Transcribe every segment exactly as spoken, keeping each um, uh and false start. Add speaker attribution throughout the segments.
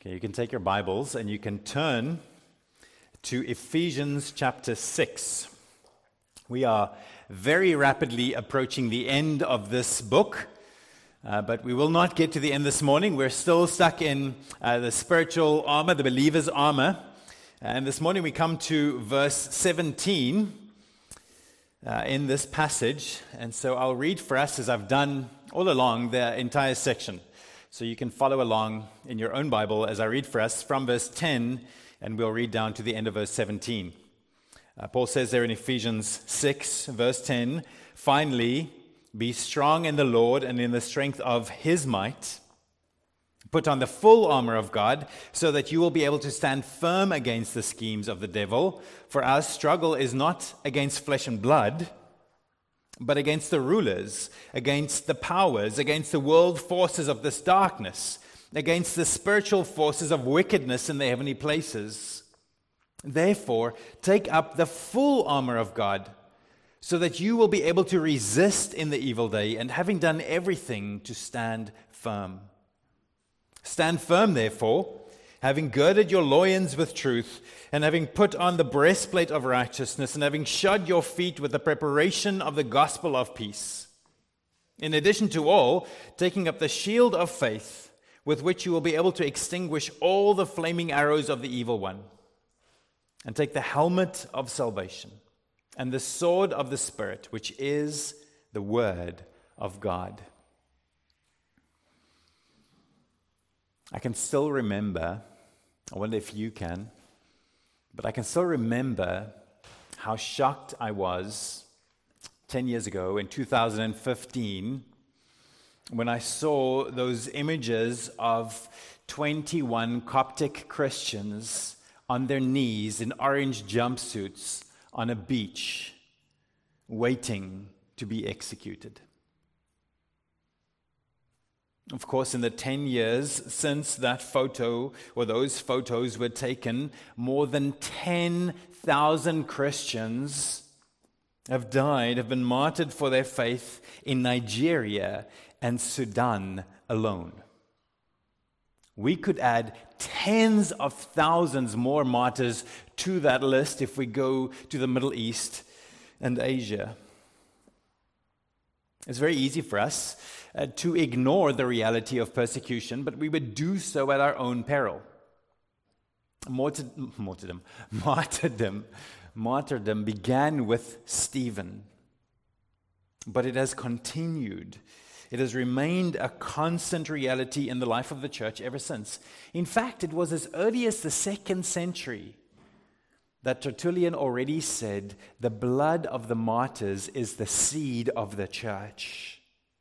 Speaker 1: Okay, you can take your Bibles and you can turn to Ephesians chapter six. We are very rapidly approaching the end of this book, uh, but we will not get to the end this morning. We're still stuck in uh, the spiritual armor, the believer's armor. And this morning we come to verse seventeen uh, in this passage. And so I'll read for us, as I've done all along, the entire section. So you can follow along in your own Bible as I read for us from verse ten, and we'll read down to the end of verse seventeen. Uh, Paul says there in Ephesians six, verse ten, "Finally, be strong in the Lord and in the strength of his might. Put on the full armor of God, so that you will be able to stand firm against the schemes of the devil. For our struggle is not against flesh and blood, but against the rulers, against the powers, against the world forces of this darkness, against the spiritual forces of wickedness in the heavenly places. Therefore, take up the full armor of God, so that you will be able to resist in the evil day, and having done everything, to stand firm. Stand firm, therefore, having girded your loins with truth, and having put on the breastplate of righteousness, and having shod your feet with the preparation of the gospel of peace. In addition to all, taking up the shield of faith, with which you will be able to extinguish all the flaming arrows of the evil one. And take the helmet of salvation, and the sword of the Spirit, which is the word of God." I can still remember, I wonder if you can, but I can still remember how shocked I was ten years ago in two thousand fifteen when I saw those images of twenty-one Coptic Christians on their knees in orange jumpsuits on a beach waiting to be executed. Of course, in the ten years since that photo or those photos were taken, more than ten thousand Christians have died, have been martyred for their faith in Nigeria and Sudan alone. We could add tens of thousands more martyrs to that list if we go to the Middle East and Asia. It's very easy for us uh, to ignore the reality of persecution, but we would do so at our own peril. Martyr, martyrdom, martyrdom, martyrdom began with Stephen, but it has continued. It has remained a constant reality in the life of the church ever since. In fact, it was as early as the second century that Tertullian already said, "The blood of the martyrs is the seed of the church."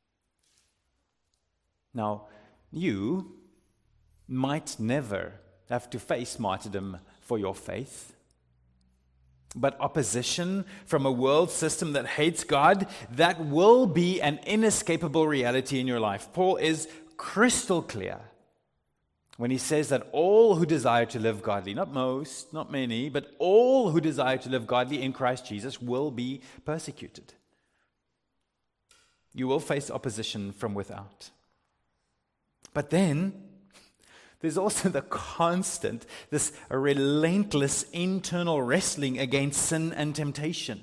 Speaker 1: Now, you might never have to face martyrdom for your faith, but opposition from a world system that hates God, that will be an inescapable reality in your life. Paul is crystal clear when he says that all who desire to live godly, not most, not many, but all who desire to live godly in Christ Jesus will be persecuted. You will face opposition from without. But then, there's also the constant, this relentless internal wrestling against sin and temptation.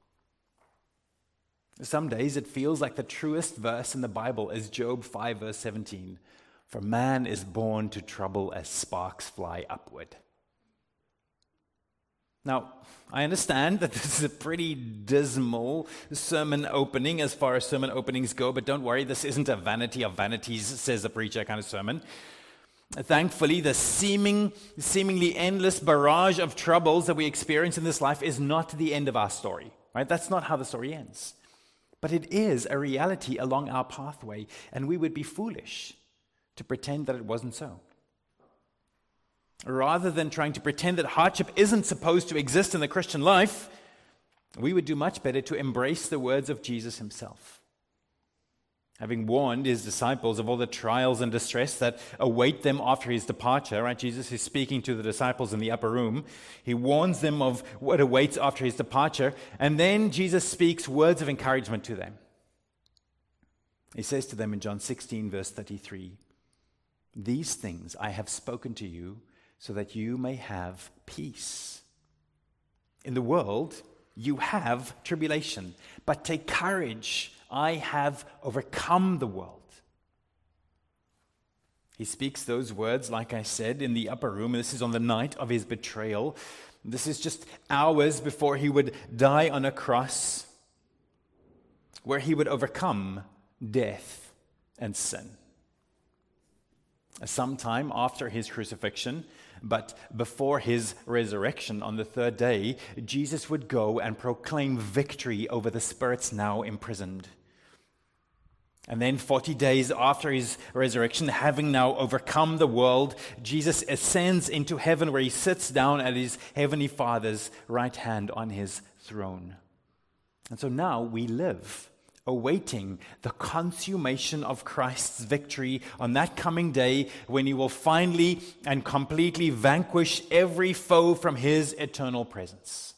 Speaker 1: Some days it feels like the truest verse in the Bible is Job five, verse seventeen. "For man is born to trouble as sparks fly upward." Now, I understand that this is a pretty dismal sermon opening as far as sermon openings go, but don't worry, this isn't a vanity of vanities, says the preacher kind of sermon. Thankfully, the seeming, seemingly endless barrage of troubles that we experience in this life is not the end of our story, right? That's not how the story ends. But it is a reality along our pathway, and we would be foolish to pretend that it wasn't so. Rather than trying to pretend that hardship isn't supposed to exist in the Christian life, we would do much better to embrace the words of Jesus himself. Having warned his disciples of all the trials and distress that await them after his departure, right? Jesus is speaking to the disciples in the upper room. He warns them of what awaits after his departure, and then Jesus speaks words of encouragement to them. He says to them in John sixteen, verse thirty-three, These things I have spoken to you so that you may have peace. In the world, you have tribulation, but take courage. I have overcome the world. He speaks those words, like I said, in the upper room. This is on the night of his betrayal. This is just hours before he would die on a cross, where he would overcome death and sin. Sometime after his crucifixion, but before his resurrection on the third day, Jesus would go and proclaim victory over the spirits now imprisoned. And then forty days after his resurrection, having now overcome the world, Jesus ascends into heaven where he sits down at his heavenly Father's right hand on his throne. And so now we live awaiting the consummation of Christ's victory on that coming day when he will finally and completely vanquish every foe from his eternal presence.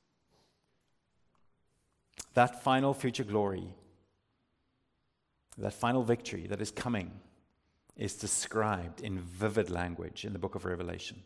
Speaker 1: That final future glory, that final victory that is coming, is described in vivid language in the book of Revelation.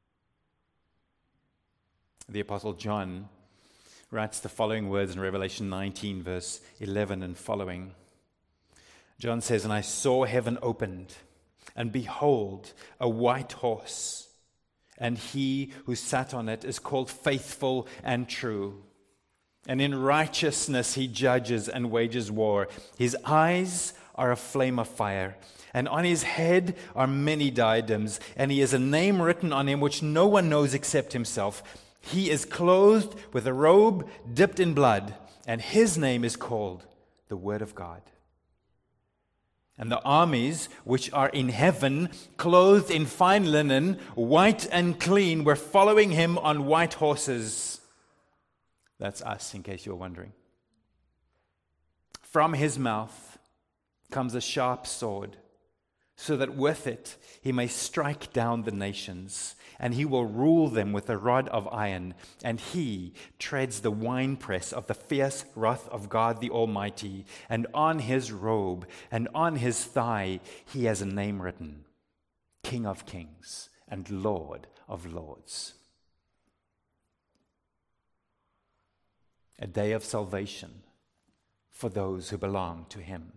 Speaker 1: The Apostle John writes the following words in Revelation nineteen, verse eleven and following. John says, "And I saw heaven opened, and behold, a white horse, and he who sat on it is called Faithful and True. And in righteousness he judges and wages war. His eyes are a flame of fire, and on his head are many diadems, and he has a name written on him which no one knows except himself. He is clothed with a robe dipped in blood, and his name is called the Word of God. And the armies which are in heaven, clothed in fine linen, white and clean, were following him on white horses." That's us, in case you're wondering. "From his mouth comes a sharp sword, so that with it he may strike down the nations, and he will rule them with a rod of iron, and he treads the winepress of the fierce wrath of God the Almighty. And on his robe and on his thigh he has a name written, King of Kings and Lord of Lords." A day of salvation for those who belong to him,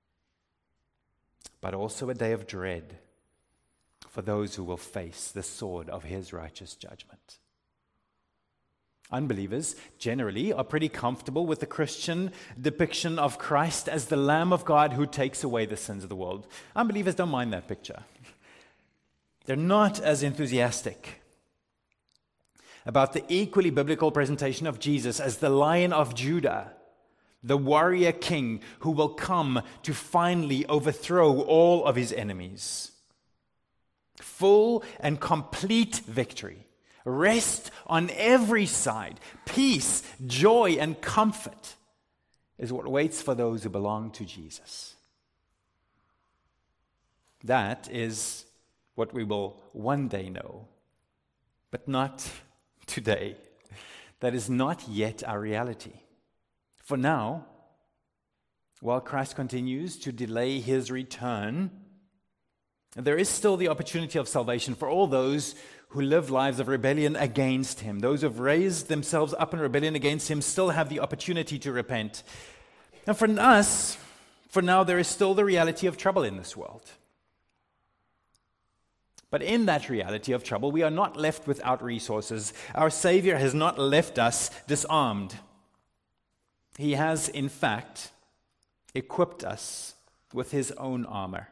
Speaker 1: but also a day of dread for those who will face the sword of his righteous judgment. Unbelievers generally are pretty comfortable with the Christian depiction of Christ as the Lamb of God who takes away the sins of the world. Unbelievers don't mind that picture. They're not as enthusiastic about the equally biblical presentation of Jesus as the Lion of Judah, the warrior king who will come to finally overthrow all of his enemies. Full and complete victory, rest on every side, peace, joy, and comfort is what waits for those who belong to Jesus. That is what we will one day know, but not today. That is not yet our reality. For now, while Christ continues to delay his return, there is still the opportunity of salvation for all those who live lives of rebellion against him. Those who have raised themselves up in rebellion against him still have the opportunity to repent. And for us, for now, there is still the reality of trouble in this world. But in that reality of trouble, we are not left without resources. Our Savior has not left us disarmed. He has, in fact, equipped us with his own armor.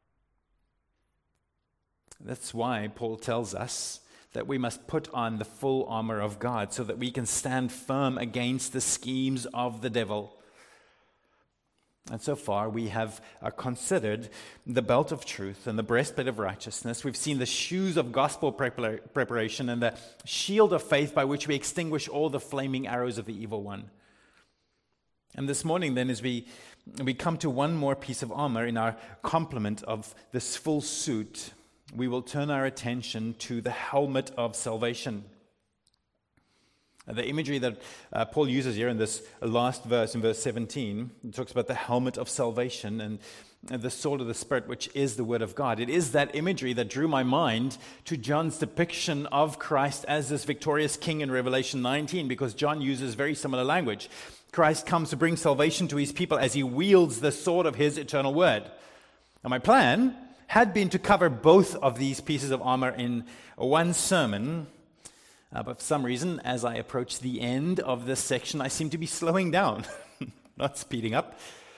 Speaker 1: That's why Paul tells us that we must put on the full armor of God so that we can stand firm against the schemes of the devil. And so far, we have uh, considered the belt of truth and the breastplate of righteousness. We've seen the shoes of gospel prepar- preparation and the shield of faith by which we extinguish all the flaming arrows of the evil one. And this morning, then, as we, we come to one more piece of armor in our complement of this full suit, we will turn our attention to the helmet of salvation. The imagery that uh, Paul uses here in this last verse, in verse seventeen, it talks about the helmet of salvation. And the sword of the Spirit, which is the Word of God. It is that imagery that drew my mind to John's depiction of Christ as this victorious king in Revelation nineteen, because John uses very similar language. Christ comes to bring salvation to his people as he wields the sword of his eternal word. Now, my plan had been to cover both of these pieces of armor in one sermon, uh, but for some reason, as I approach the end of this section, I seem to be slowing down, not speeding up.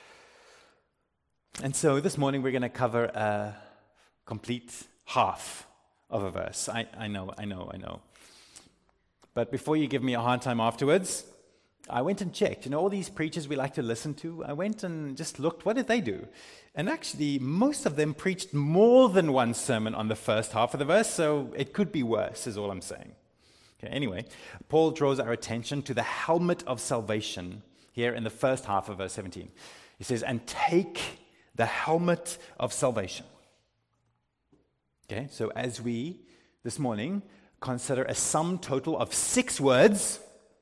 Speaker 1: And so this morning, we're going to cover a complete half of a verse. I, I know, I know, I know. But before you give me a hard time afterwards, I went and checked. You know, all these preachers we like to listen to, I went and just looked, what did they do? And actually, most of them preached more than one sermon on the first half of the verse, so it could be worse, is all I'm saying. Okay, anyway, Paul draws our attention to the helmet of salvation here in the first half of verse seventeen. He says, and take the helmet of salvation. Okay, so as we, this morning, consider a sum total of six words,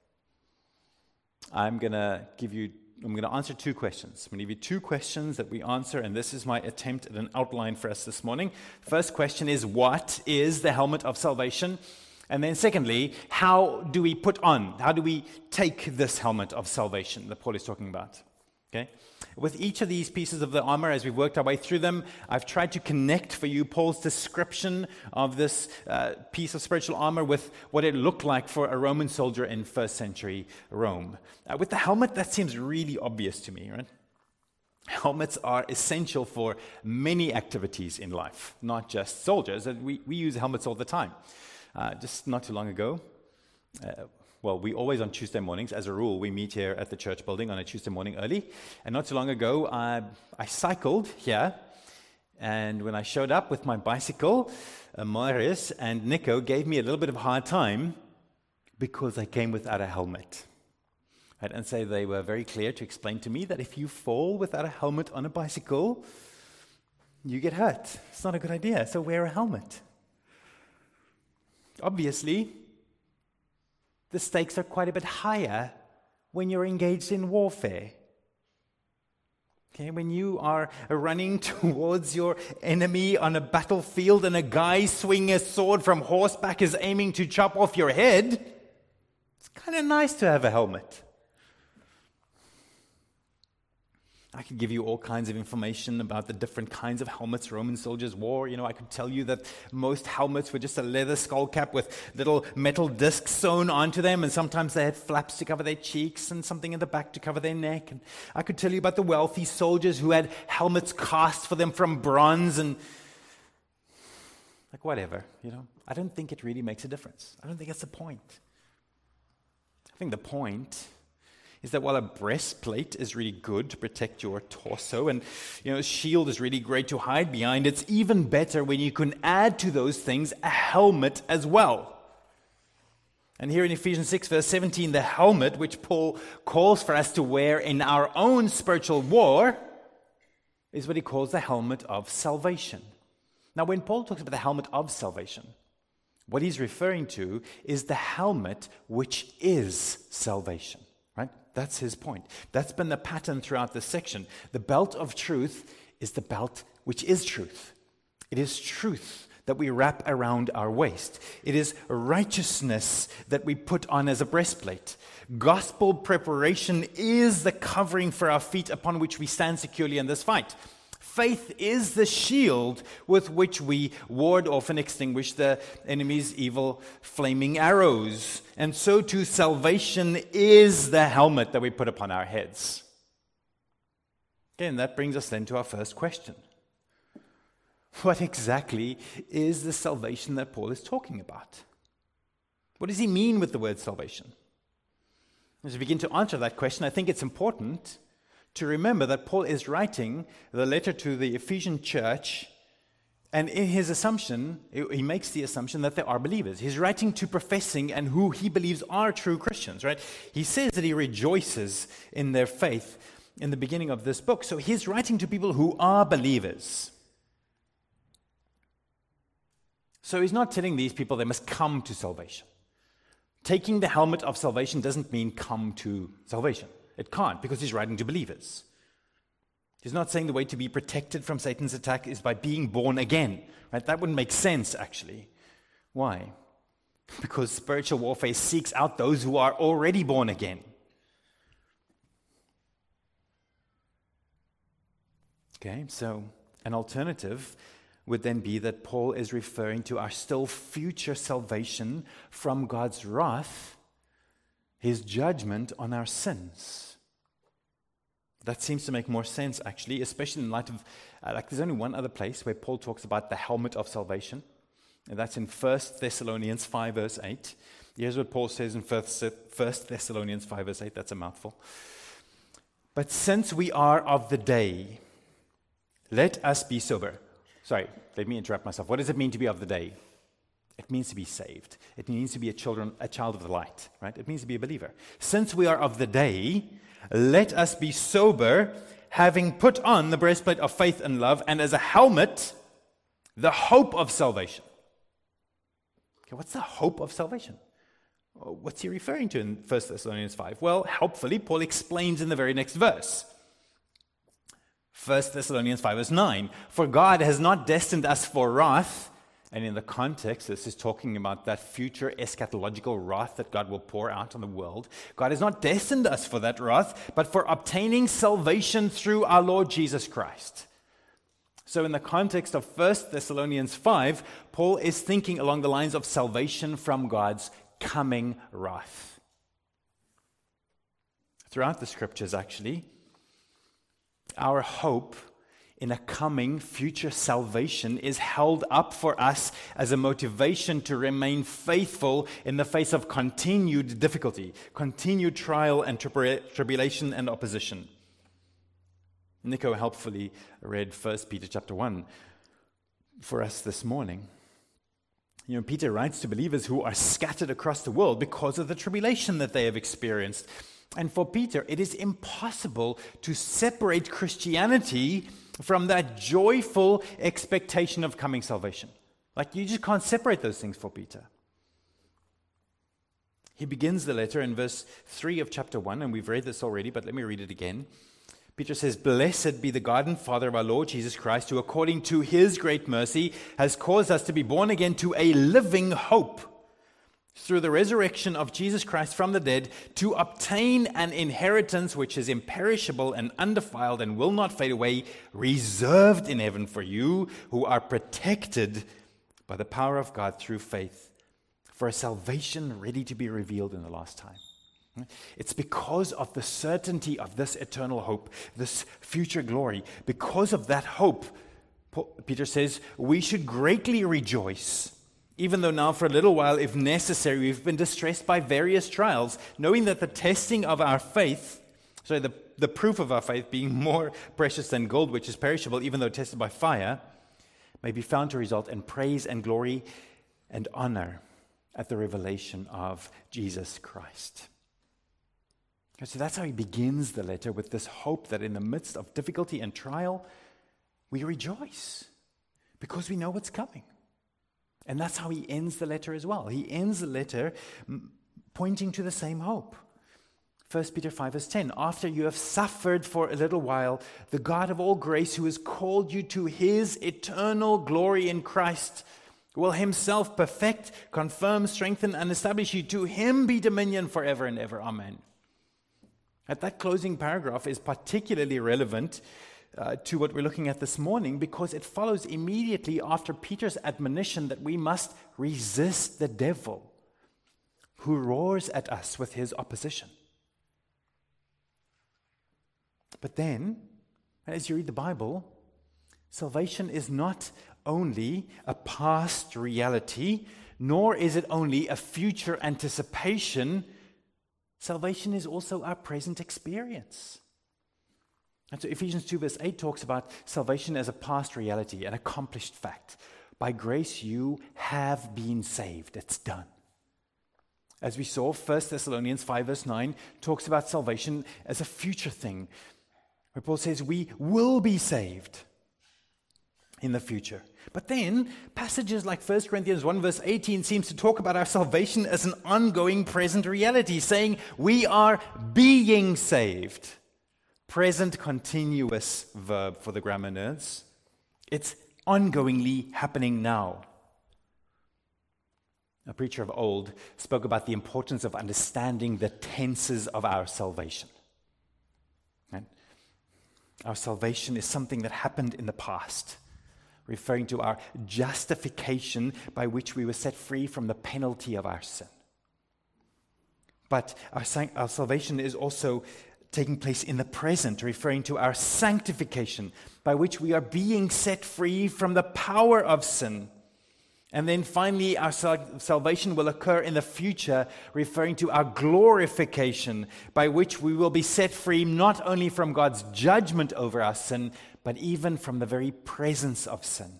Speaker 1: I'm going to give you, I'm going to answer two questions. I'm going to give you two questions that we answer, and this is my attempt at an outline for us this morning. First question is, what is the helmet of salvation? And then secondly, how do we put on, how do we take this helmet of salvation that Paul is talking about? Okay? With each of these pieces of the armor, as we've worked our way through them, I've tried to connect for you Paul's description of this uh, piece of spiritual armor with what it looked like for a Roman soldier in first century Rome. Uh, with the helmet, that seems really obvious to me, right? Helmets are essential for many activities in life, not just soldiers. We, we use helmets all the time. Uh, just not too long ago, uh, Well, we always on Tuesday mornings, as a rule, we meet here at the church building on a Tuesday morning early. And not too long ago, I, I cycled here. And when I showed up with my bicycle, uh, Marius and Nico gave me a little bit of a hard time because I came without a helmet. Right? And so they were very clear to explain to me that if you fall without a helmet on a bicycle, you get hurt. It's not a good idea, so wear a helmet. Obviously, the stakes are quite a bit higher when you're engaged in warfare. Okay, when you are running towards your enemy on a battlefield and a guy swinging a sword from horseback is aiming to chop off your head, it's kind of nice to have a helmet. I could give you all kinds of information about the different kinds of helmets Roman soldiers wore. You know, I could tell you that most helmets were just a leather skull cap with little metal discs sewn onto them, and sometimes they had flaps to cover their cheeks and something in the back to cover their neck. And I could tell you about the wealthy soldiers who had helmets cast for them from bronze and like whatever, you know. I don't think it really makes a difference. I don't think that's the point. I think the point is that while a breastplate is really good to protect your torso, and you know, a shield is really great to hide behind, it's even better when you can add to those things a helmet as well. And here in Ephesians six, verse seventeen, the helmet which Paul calls for us to wear in our own spiritual war is what he calls the helmet of salvation. Now, when Paul talks about the helmet of salvation, what he's referring to is the helmet which is salvation. Right? That's his point. That's been the pattern throughout this section. The belt of truth is the belt which is truth. It is truth that we wrap around our waist. It is righteousness that we put on as a breastplate. Gospel preparation is the covering for our feet upon which we stand securely in this fight. Faith is the shield with which we ward off and extinguish the enemy's evil flaming arrows. And so too, salvation is the helmet that we put upon our heads. Again, that brings us then to our first question. What exactly is the salvation that Paul is talking about? What does he mean with the word salvation? As we begin to answer that question, I think it's important to remember that Paul is writing the letter to the Ephesian church, and in his assumption, he makes the assumption that they are believers. He's writing to professing and who he believes are true Christians, right? He says that he rejoices in their faith in the beginning of this book. So he's writing to people who are believers. So he's not telling these people they must come to salvation. Taking the helmet of salvation doesn't mean come to salvation. It can't, because he's writing to believers. He's not saying the way to be protected from Satan's attack is by being born again. Right? That wouldn't make sense, actually. Why? Because spiritual warfare seeks out those who are already born again. Okay, so an alternative would then be that Paul is referring to our still future salvation from God's wrath, his judgment on our sins. That seems to make more sense, actually, especially in light of, uh, like, there's only one other place where Paul talks about the helmet of salvation, and that's in First Thessalonians five, verse eight. Here's what Paul says in First Thessalonians five, verse eight. That's a mouthful. But since we are of the day, let us be sober. Sorry, let me interrupt myself. What does it mean to be of the day? It means to be saved. It means to be a children, a child of the light, right? It means to be a believer. Since we are of the day, let us be sober, having put on the breastplate of faith and love, and as a helmet, the hope of salvation. Okay, what's the hope of salvation? What's he referring to in First Thessalonians five? Well, helpfully, Paul explains in the very next verse. First Thessalonians five, verse nine. For God has not destined us for wrath. And in the context, this is talking about that future eschatological wrath that God will pour out on the world. God has not destined us for that wrath, but for obtaining salvation through our Lord Jesus Christ. So in the context of First Thessalonians five, Paul is thinking along the lines of salvation from God's coming wrath. Throughout the scriptures, actually, our hope in a coming future salvation is held up for us as a motivation to remain faithful in the face of continued difficulty, continued trial and tribulation and opposition. Nico helpfully read First Peter chapter one for us this morning. You know, Peter writes to believers who are scattered across the world because of the tribulation that they have experienced. And for Peter, it is impossible to separate Christianity from that joyful expectation of coming salvation. Like, you just can't separate those things for Peter. He begins the letter in verse three of chapter one, and we've read this already, but let me read it again. Peter says, "Blessed be the God and Father of our Lord Jesus Christ, who according to his great mercy has caused us to be born again to a living hope through the resurrection of Jesus Christ from the dead, to obtain an inheritance which is imperishable and undefiled and will not fade away, reserved in heaven for you, who are protected by the power of God through faith, for a salvation ready to be revealed in the last time." It's because of the certainty of this eternal hope, this future glory. Because of that hope, Peter says, we should greatly rejoice, even though now for a little while, if necessary, we've been distressed by various trials, knowing that the testing of our faith, sorry, the, the proof of our faith being more precious than gold, which is perishable, even though tested by fire, may be found to result in praise and glory and honor at the revelation of Jesus Christ. So that's how he begins the letter, with this hope that in the midst of difficulty and trial, we rejoice because we know what's coming. And that's how he ends the letter as well. He ends the letter pointing to the same hope. First Peter five, verse ten, "After you have suffered for a little while, the God of all grace, who has called you to his eternal glory in Christ, will himself perfect, confirm, strengthen, and establish you. To him be dominion forever and ever. Amen." At that closing paragraph is particularly relevant uh, to what we're looking at this morning, because it follows immediately after Peter's admonition that we must resist the devil, who roars at us with his opposition. But then, as you read the Bible, salvation is not only a past reality, nor is it only a future anticipation. Salvation is also our present experience. And so Ephesians two verse eight talks about salvation as a past reality, an accomplished fact. By grace you have been saved. It's done. As we saw, First Thessalonians five verse nine talks about salvation as a future thing, where Paul says we will be saved in the future. But then, passages like First Corinthians one verse eighteen seems to talk about our salvation as an ongoing present reality, saying we are being saved. present continuous verb for the grammar nerds. It's ongoingly happening now. A preacher of old spoke about the importance of understanding the tenses of our salvation. And our salvation is something that happened in the past, referring to our justification by which we were set free from the penalty of our sin. But our, our salvation is also taking place in the present, referring to our sanctification by which we are being set free from the power of sin. And then finally, our sal- salvation will occur in the future, referring to our glorification, by which we will be set free not only from God's judgment over our sin, but even from the very presence of sin.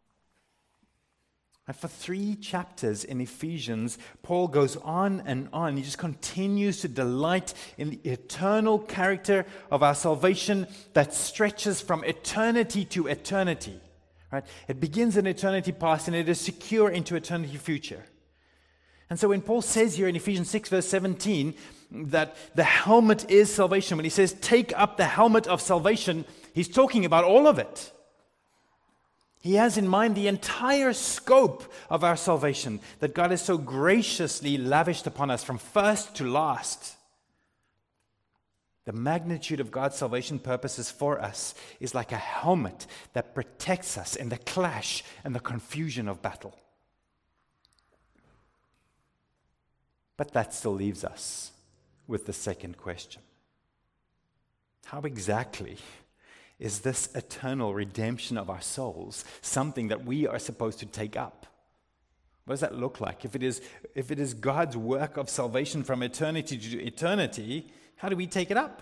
Speaker 1: And for three chapters in Ephesians, Paul goes on and on. He just continues to delight in the eternal character of our salvation that stretches from eternity to eternity. Right? It begins in eternity past and it is secure into eternity future. And so when Paul says here in Ephesians six verse seventeen that the helmet is salvation, when he says take up the helmet of salvation, he's talking about all of it. He has in mind the entire scope of our salvation that God has so graciously lavished upon us from first to last. The magnitude of God's salvation purposes for us is like a helmet that protects us in the clash and the confusion of battle. But that still leaves us with the second question. How exactly is this eternal redemption of our souls something that we are supposed to take up? What does that look like? If it is, if it is God's work of salvation from eternity to eternity, how do we take it up?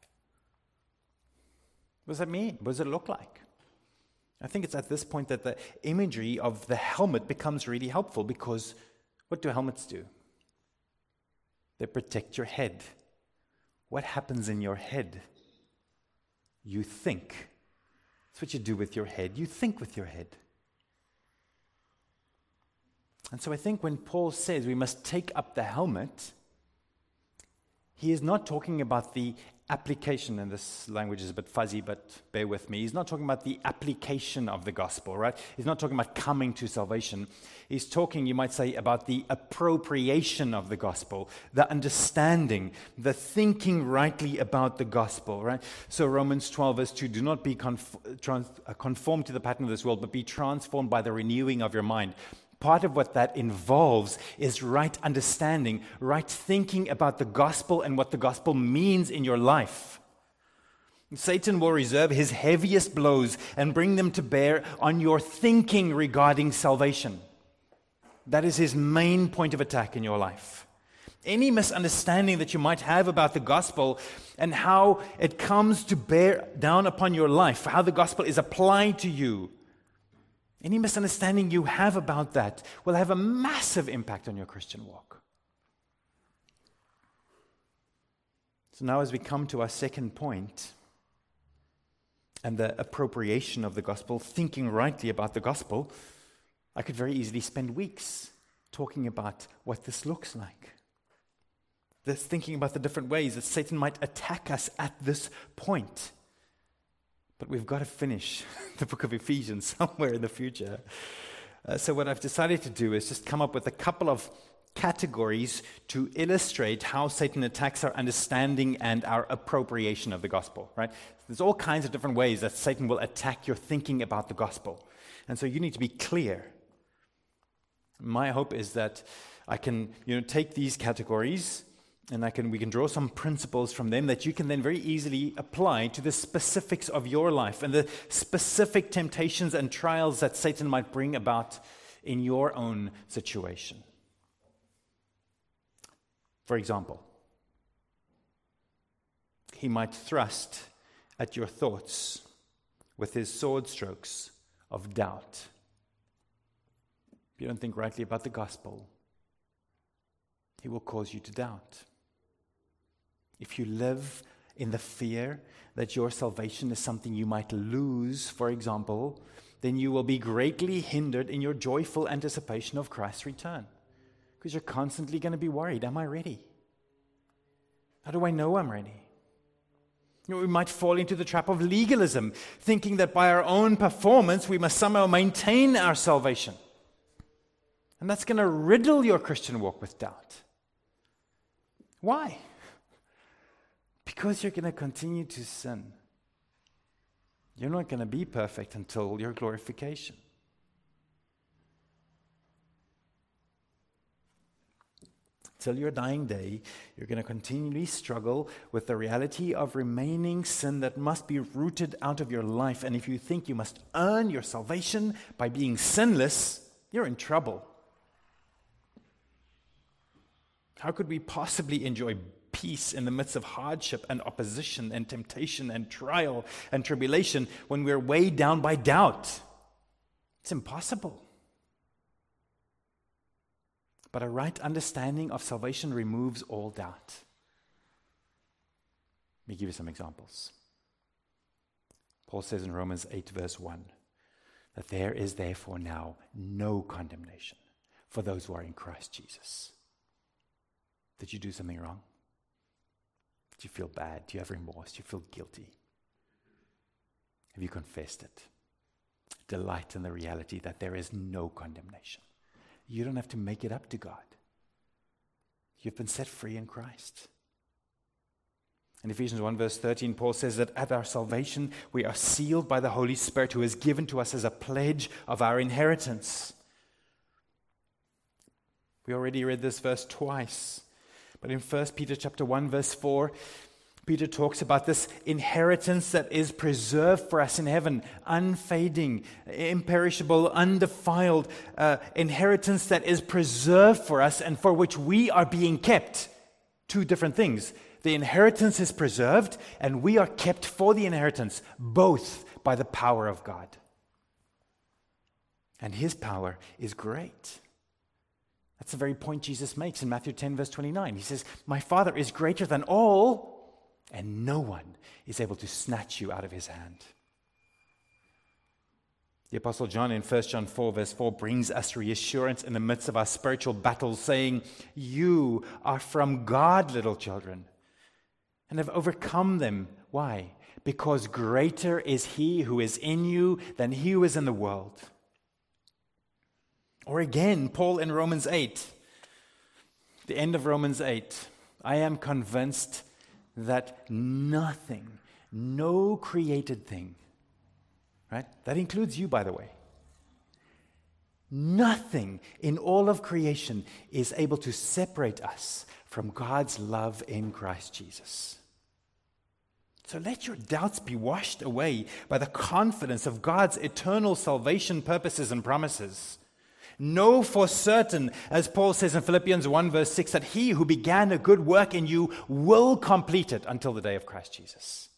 Speaker 1: What does that mean? What does it look like? I think it's at this point that the imagery of the helmet becomes really helpful, because what do helmets do? They protect your head. What happens in your head? You think. That's what you do with your head. You think with your head. And so I think when Paul says we must take up the helmet, he is not talking about the application, and this language is a bit fuzzy, but bear with me. He's not talking about the application of the gospel, right? He's not talking about coming to salvation. He's talking, you might say, about the appropriation of the gospel, the understanding, the thinking rightly about the gospel, right? So Romans twelve verse two, do not be conf- trans- conformed to the pattern of this world, but be transformed by the renewing of your mind. Part of what that involves is right understanding, right thinking about the gospel and what the gospel means in your life. Satan will reserve his heaviest blows and bring them to bear on your thinking regarding salvation. That is his main point of attack in your life. Any misunderstanding that you might have about the gospel and how it comes to bear down upon your life, how the gospel is applied to you, any misunderstanding you have about that will have a massive impact on your Christian walk. So now as we come to our second point, and the appropriation of the gospel, thinking rightly about the gospel, I could very easily spend weeks talking about what this looks like. This thinking about the different ways that Satan might attack us at this point. But we've got to finish the book of Ephesians somewhere in the future. Uh, so what I've decided to do is just come up with a couple of categories to illustrate how Satan attacks our understanding and our appropriation of the gospel, right? There's all kinds of different ways that Satan will attack your thinking about the gospel. And so you need to be clear. My hope is that I can, you know, take these categories and I can we can draw some principles from them that you can then very easily apply to the specifics of your life and the specific temptations and trials that Satan might bring about in your own situation. For example, he might thrust at your thoughts with his sword strokes of doubt. If you don't think rightly about the gospel, he will cause you to doubt. If you live in the fear that your salvation is something you might lose, for example, then you will be greatly hindered in your joyful anticipation of Christ's return. Because you're constantly going to be worried, am I ready? How do I know I'm ready? You know, we might fall into the trap of legalism, thinking that by our own performance we must somehow maintain our salvation. And that's going to riddle your Christian walk with doubt. Why? Because you're going to continue to sin. You're not going to be perfect until your glorification. Till your dying day, you're going to continually struggle with the reality of remaining sin that must be rooted out of your life. And if you think you must earn your salvation by being sinless, you're in trouble. How could we possibly enjoy peace in the midst of hardship and opposition and temptation and trial and tribulation when we're weighed down by doubt? It's impossible. But a right understanding of salvation removes all doubt. Let me give you some examples. Paul says in Romans eight, verse one, that there is therefore now no condemnation for those who are in Christ Jesus. Did you do something wrong? Did you feel bad? Do you have remorse? Do you feel guilty? Have you confessed it? Delight in the reality that there is no condemnation. You don't have to make it up to God. You've been set free in Christ. In Ephesians one verse thirteen, Paul says that at our salvation, we are sealed by the Holy Spirit who is given to us as a pledge of our inheritance. We already read this verse twice. But in First Peter chapter one verse four, Peter talks about this inheritance that is preserved for us in heaven, unfading, imperishable, undefiled, uh, inheritance that is preserved for us and for which we are being kept. Two different things. The inheritance is preserved and we are kept for the inheritance, both by the power of God. And His power is great. That's the very point Jesus makes in Matthew ten verse twenty-nine. He says, "My Father is greater than all, and no one is able to snatch you out of His hand." The Apostle John in First John four verse four brings us reassurance in the midst of our spiritual battles, saying, "You are from God, little children, and have overcome them." Why? Because greater is He who is in you than he who is in the world. Or again, Paul in Romans eight, the end of Romans eight, "I am convinced that nothing, no created thing," right? That includes you, by the way. "Nothing in all of creation is able to separate us from God's love in Christ Jesus." So let your doubts be washed away by the confidence of God's eternal salvation purposes and promises. Know for certain, as Paul says in Philippians one verse six, that He who began a good work in you will complete it until the day of Christ Jesus.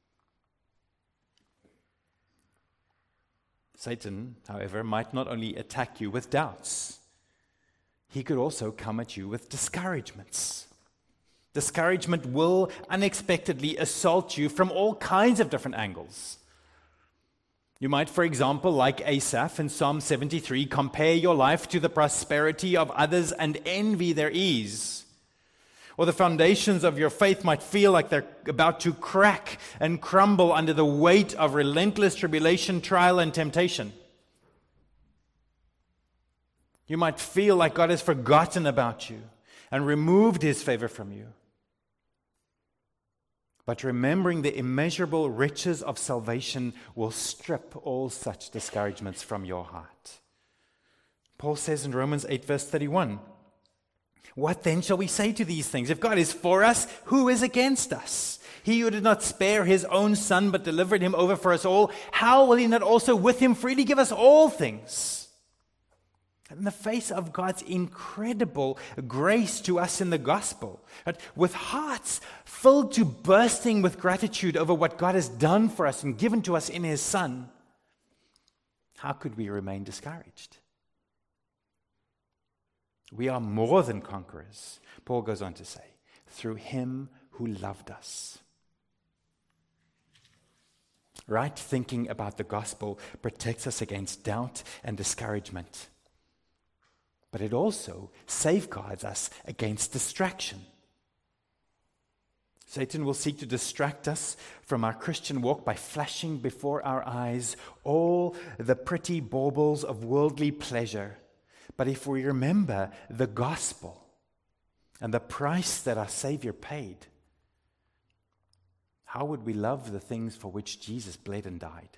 Speaker 1: Satan, however, might not only attack you with doubts, he could also come at you with discouragements. Discouragement will unexpectedly assault you from all kinds of different angles. You might, for example, like Asaph in Psalm seventy-three, compare your life to the prosperity of others and envy their ease. Or the foundations of your faith might feel like they're about to crack and crumble under the weight of relentless tribulation, trial, and temptation. You might feel like God has forgotten about you and removed His favor from you. But remembering the immeasurable riches of salvation will strip all such discouragements from your heart. Paul says in Romans eight verse thirty-one, "What then shall we say to these things? If God is for us, who is against us? He who did not spare His own Son, but delivered Him over for us all, how will He not also with Him freely give us all things?" In the face of God's incredible grace to us in the gospel, right, with hearts filled to bursting with gratitude over what God has done for us and given to us in His Son, how could we remain discouraged? We are more than conquerors, Paul goes on to say, through Him who loved us. Right thinking about the gospel protects us against doubt and discouragement. But it also safeguards us against distraction. Satan will seek to distract us from our Christian walk by flashing before our eyes all the pretty baubles of worldly pleasure. But if we remember the gospel and the price that our Savior paid, how would we love the things for which Jesus bled and died?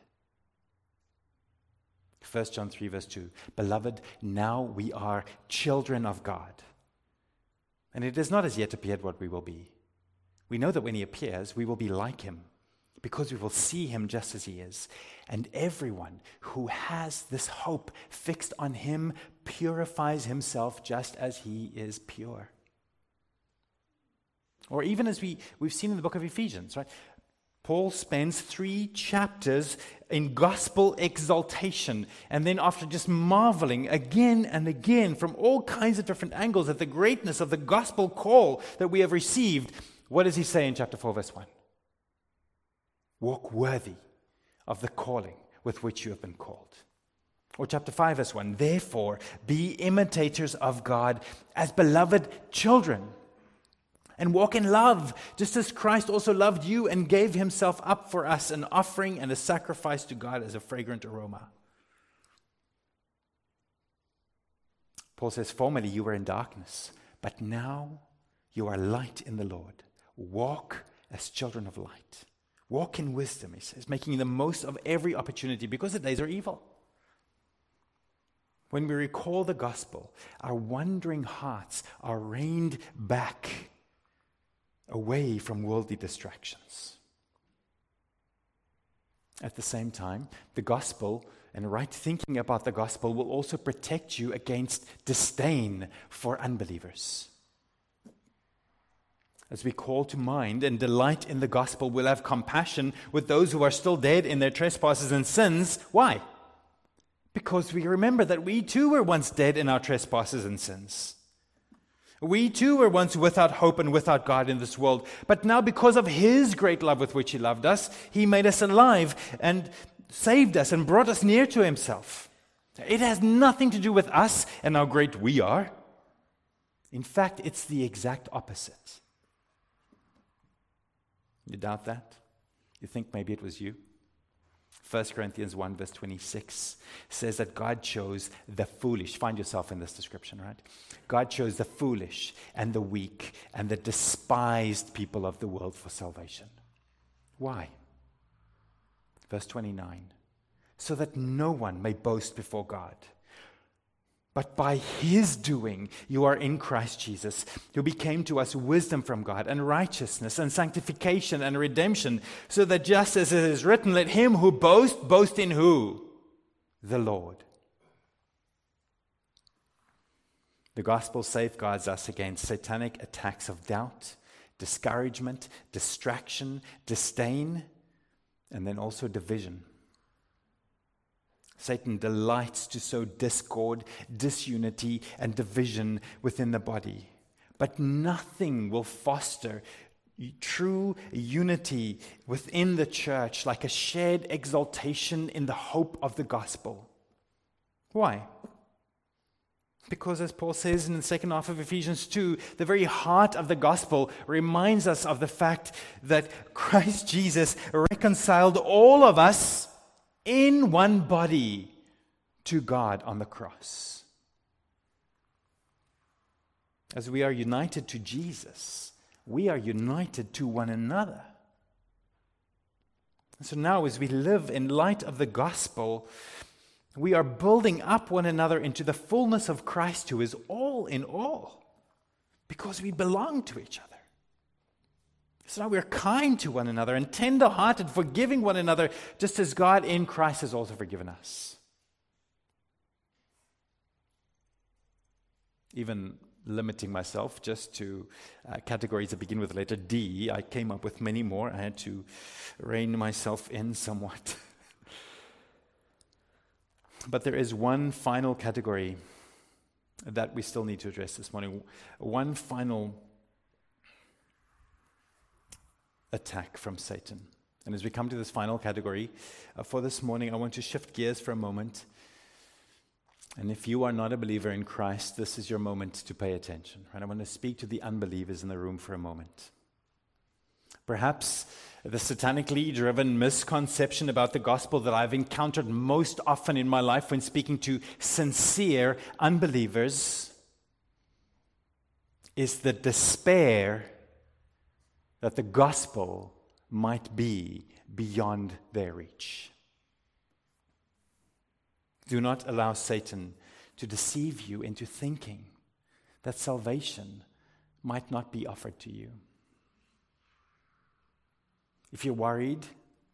Speaker 1: First John three verse two, Beloved, now we are children of God. And it has not as yet appeared what we will be. We know that when he appears, we will be like him, because we will see him just as he is. And everyone who has this hope fixed on him purifies himself just as he is pure. Or even as we, we've seen in the book of Ephesians, right? Paul spends three chapters in gospel exaltation, and then after just marveling again and again from all kinds of different angles at the greatness of the gospel call that we have received, what does he say in chapter four, verse one? Walk worthy of the calling with which you have been called. Or chapter five, verse one, Therefore, be imitators of God as beloved children, and walk in love, just as Christ also loved you and gave himself up for us, an offering and a sacrifice to God as a fragrant aroma. Paul says, Formerly you were in darkness, but now you are light in the Lord. Walk as children of light. Walk in wisdom, he says, making the most of every opportunity because the days are evil. When we recall the gospel, our wandering hearts are reined back away from worldly distractions. At the same time, the gospel and right thinking about the gospel will also protect you against disdain for unbelievers. As we call to mind and delight in the gospel, we'll have compassion with those who are still dead in their trespasses and sins. Why? Because we remember that we too were once dead in our trespasses and sins. We too were once without hope and without God in this world. But now because of his great love with which he loved us, he made us alive and saved us and brought us near to himself. It has nothing to do with us and how great we are. In fact, it's the exact opposite. You doubt that? You think maybe it was you? First Corinthians one verse twenty-six says that God chose the foolish. Find yourself in this description, right? God chose the foolish and the weak and the despised people of the world for salvation. Why? Verse twenty-nine. So that no one may boast before God. But by his doing, you are in Christ Jesus, who became to us wisdom from God and righteousness and sanctification and redemption, so that just as it is written, let him who boasts, boast in who? The Lord. The gospel safeguards us against satanic attacks of doubt, discouragement, distraction, disdain, and then also division. Satan delights to sow discord, disunity, and division within the body. But nothing will foster true unity within the church like a shared exaltation in the hope of the gospel. Why? Because as Paul says in the second half of Ephesians two, the very heart of the gospel reminds us of the fact that Christ Jesus reconciled all of us in one body to God on the cross. As we are united to Jesus, we are united to one another. So now as we live in light of the gospel, we are building up one another into the fullness of Christ, who is all in all, because we belong to each other. So now we're kind to one another and tender-hearted, forgiving one another, just as God in Christ has also forgiven us. Even limiting myself just to uh, categories that begin with the letter D, I came up with many more. I had to rein myself in somewhat. But there is one final category that we still need to address this morning. One final attack from Satan. And as we come to this final category uh, for this morning, I want to shift gears for a moment. And if you are not a believer in Christ, this is your moment to pay attention. Right? I want to speak to the unbelievers in the room for a moment. Perhaps the satanically driven misconception about the gospel that I've encountered most often in my life when speaking to sincere unbelievers is the despair that the gospel might be beyond their reach. Do not allow Satan to deceive you into thinking that salvation might not be offered to you. If you're worried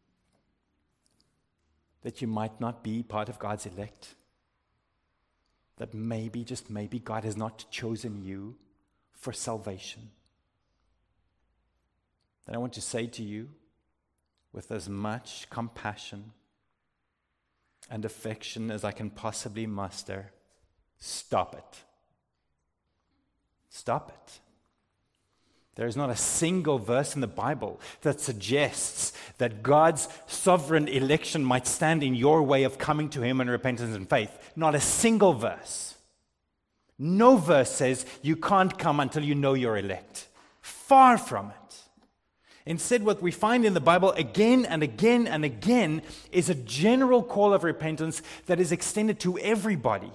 Speaker 1: that you might not be part of God's elect, that maybe, just maybe, God has not chosen you for salvation, then I want to say to you, with as much compassion and affection as I can possibly muster, stop it. Stop it. There is not a single verse in the Bible that suggests that God's sovereign election might stand in your way of coming to Him in repentance and faith. Not a single verse. No verse says you can't come until you know you're elect. Far from it. Instead, what we find in the Bible again and again and again is a general call of repentance that is extended to everybody.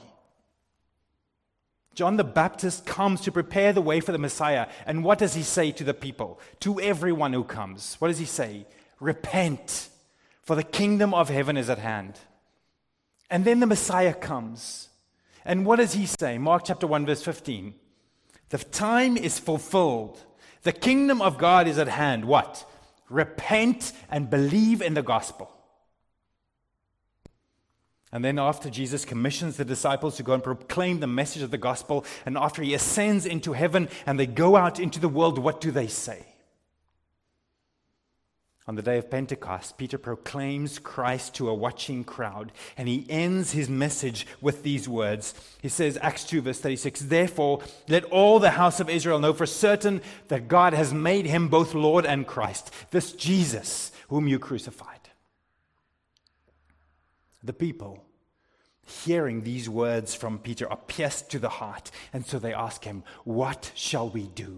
Speaker 1: John the Baptist comes to prepare the way for the Messiah. And what does he say to the people? To everyone who comes. What does he say? Repent, for the kingdom of heaven is at hand. And then the Messiah comes. And what does he say? Mark chapter one, verse fifteen. The time is fulfilled. The kingdom of God is at hand. What? Repent and believe in the gospel. And then after Jesus commissions the disciples to go and proclaim the message of the gospel, and after He ascends into heaven and they go out into the world, what do they say? On the day of Pentecost, Peter proclaims Christ to a watching crowd, and he ends his message with these words. He says, Acts two, verse thirty-six, Therefore, let all the house of Israel know for certain that God has made Him both Lord and Christ, this Jesus whom you crucified. The people, hearing these words from Peter, are pierced to the heart, and so they ask him, What shall we do?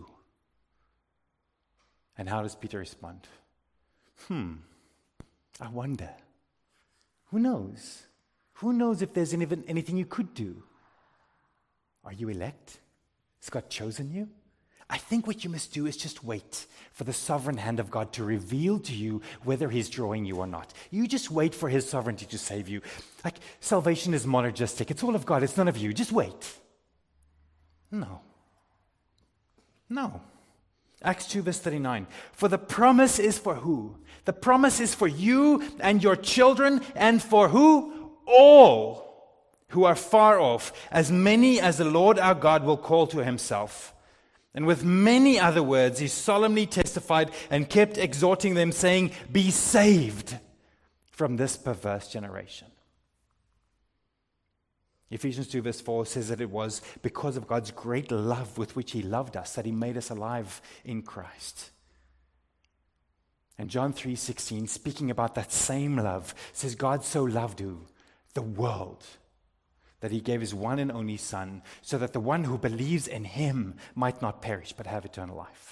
Speaker 1: And how does Peter respond? Hmm, I wonder. Who knows? Who knows if there's even anything you could do? Are you elect? Has God chosen you? I think what you must do is just wait for the sovereign hand of God to reveal to you whether He's drawing you or not. You just wait for His sovereignty to save you. Like, salvation is monergistic. It's all of God. It's none of you. Just wait. No. No. Acts two, verse thirty-nine. For the promise is for who? The promise is for you and your children, and for who? All who are far off, as many as the Lord our God will call to Himself. And with many other words, He solemnly testified and kept exhorting them, saying, Be saved from this perverse generation. Ephesians two, verse four says that it was because of God's great love with which He loved us that He made us alive in Christ. And John three sixteen, speaking about that same love, says God so loved who? The world, that He gave His one and only Son, so that the one who believes in Him might not perish, but have eternal life.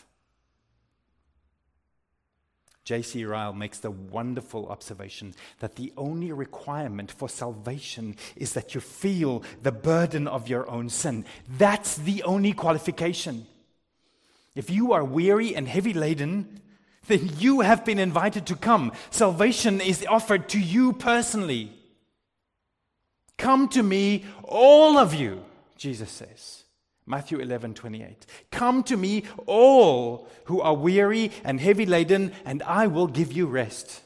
Speaker 1: J C Ryle makes the wonderful observation that the only requirement for salvation is that you feel the burden of your own sin. That's the only qualification. If you are weary and heavy laden, then you have been invited to come. Salvation is offered to you personally. Come to me, all of you, Jesus says. Matthew eleven twenty-eight. Come to me, all who are weary and heavy laden, and I will give you rest.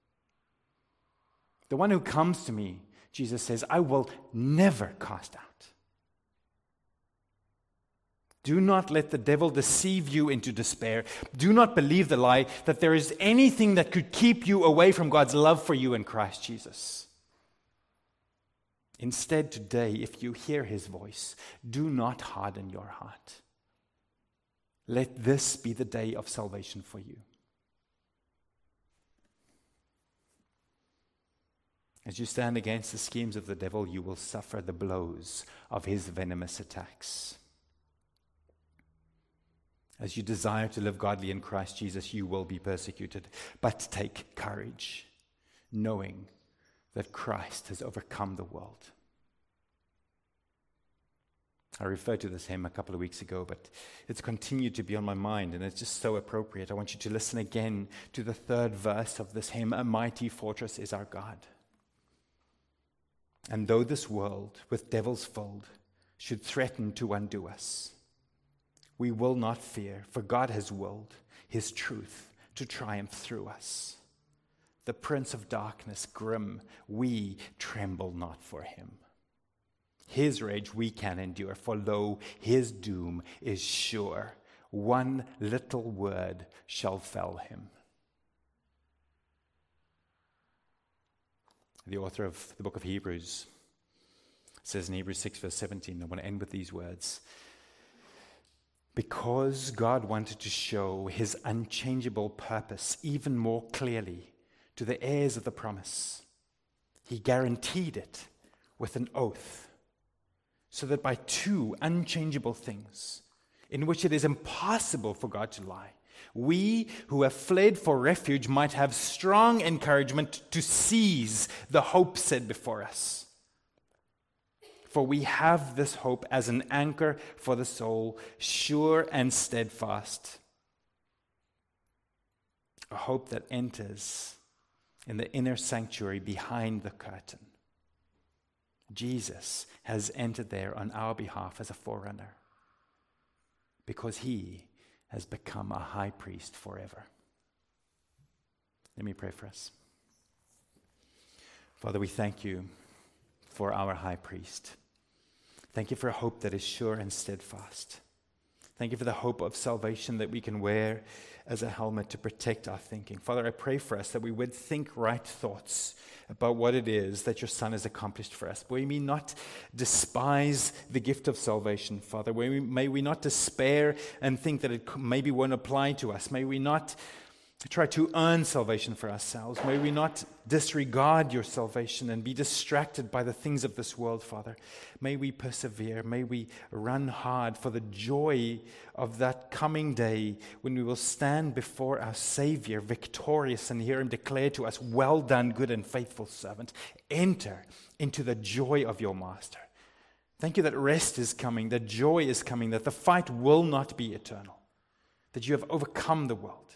Speaker 1: The one who comes to me, Jesus says, I will never cast out. Do not let the devil deceive you into despair. Do not believe the lie that there is anything that could keep you away from God's love for you in Christ Jesus. Instead, today, if you hear His voice, do not harden your heart. Let this be the day of salvation for you. As you stand against the schemes of the devil, you will suffer the blows of his venomous attacks. As you desire to live godly in Christ Jesus, you will be persecuted. But take courage, knowing that Christ has overcome the world. I referred to this hymn a couple of weeks ago, but it's continued to be on my mind, and it's just so appropriate. I want you to listen again to the third verse of this hymn, "A mighty fortress is our God. And though this world, with devils filled, should threaten to undo us, we will not fear, for God has willed his truth to triumph through us. The prince of darkness grim, we tremble not for him. His rage we can endure, for lo, his doom is sure. One little word shall fell him." The author of the book of Hebrews says in Hebrews six, verse seventeen, I want to end with these words. Because God wanted to show his unchangeable purpose even more clearly to the heirs of the promise, he guaranteed it with an oath, so that by two unchangeable things, in which it is impossible for God to lie, we who have fled for refuge might have strong encouragement to seize the hope set before us. For we have this hope as an anchor for the soul, sure and steadfast. A hope that enters in the inner sanctuary behind the curtain. Jesus has entered there on our behalf as a forerunner, because he has become a high priest forever. Let me pray for us. Father, we thank you for our high priest. Thank you for a hope that is sure and steadfast. Thank you for the hope of salvation that we can wear as a helmet to protect our thinking. Father, I pray for us that we would think right thoughts about what it is that your Son has accomplished for us. May we not despise the gift of salvation, Father. May we, may we not despair and think that it maybe won't apply to us. May we not try to earn salvation for ourselves. May we not disregard your salvation and be distracted by the things of this world, Father. May we persevere. May we run hard for the joy of that coming day when we will stand before our Savior victorious and hear him declare to us, "Well done, good and faithful servant. Enter into the joy of your master." Thank you that rest is coming, that joy is coming, that the fight will not be eternal, that you have overcome the world.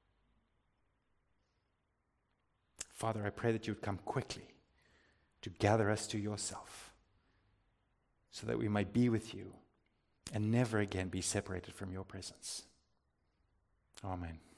Speaker 1: Father, I pray that you would come quickly to gather us to yourself, so that we might be with you and never again be separated from your presence. Amen.